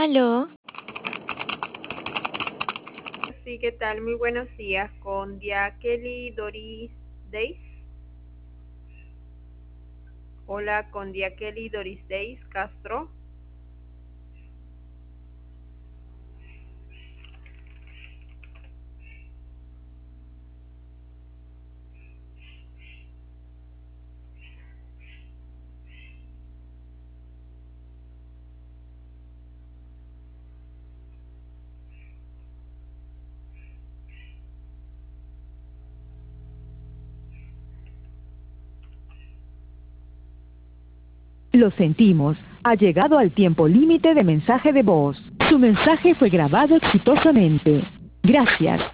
Aló, Sí, ¿qué tal? Muy buenos días. Con Kelly Doris Days. Hola, con Kelly Doris Days Castro. Lo sentimos, ha llegado al tiempo límite de mensaje de voz. Su mensaje fue grabado exitosamente. Gracias.